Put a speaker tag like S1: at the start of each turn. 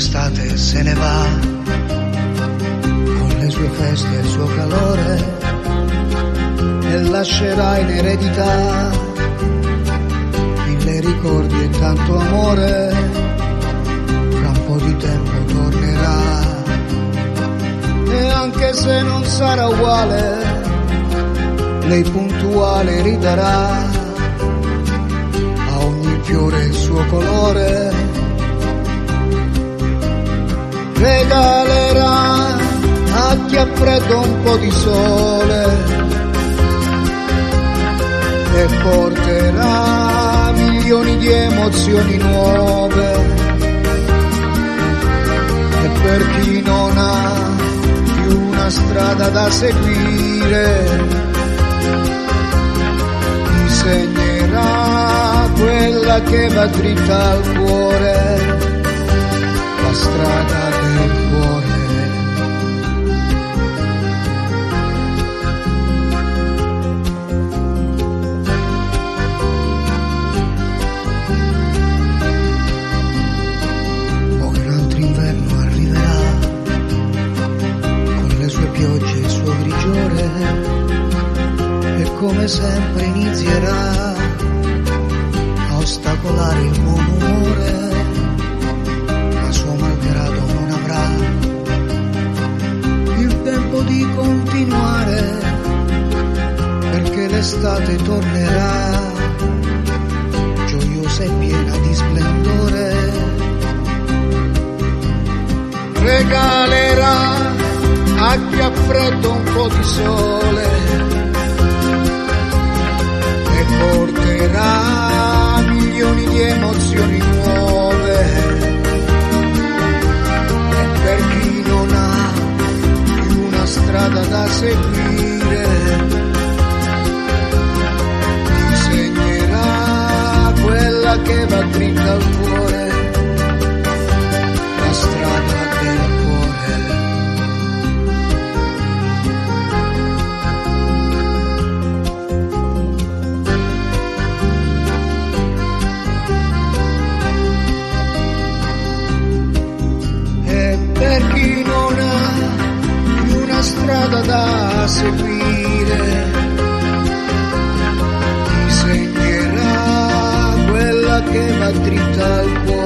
S1: l'estate se ne va, con le sue feste e il suo calore, e lascerà in eredità mille ricordi e tanto amore. Fra un po' di tempo tornerà, e anche se non sarà uguale, lei puntuale ridarà a ogni fiore il suo colore. Regalerà a chi ha freddo un po' di sole e porterà milioni di emozioni nuove. E per chi non ha più una strada da seguire, disegnerà quella che va dritta al cuore, la strada del cuore. Poi un altro inverno arriverà, con le sue piogge e il suo grigiore, e come sempre inizierà a ostacolare il buon umore. Di continuare, perché l'estate tornerà gioiosa e piena di splendore. Regalerà a chi ha freddo un po' di sole e porterà milioni di emozioni nuove. E per chi non ha strada da seguire, disegnerà quella che va dritta al cuore, la strada del cuore. E per chi non ha strada da seguire, disegnerà quella che va dritta al cuore,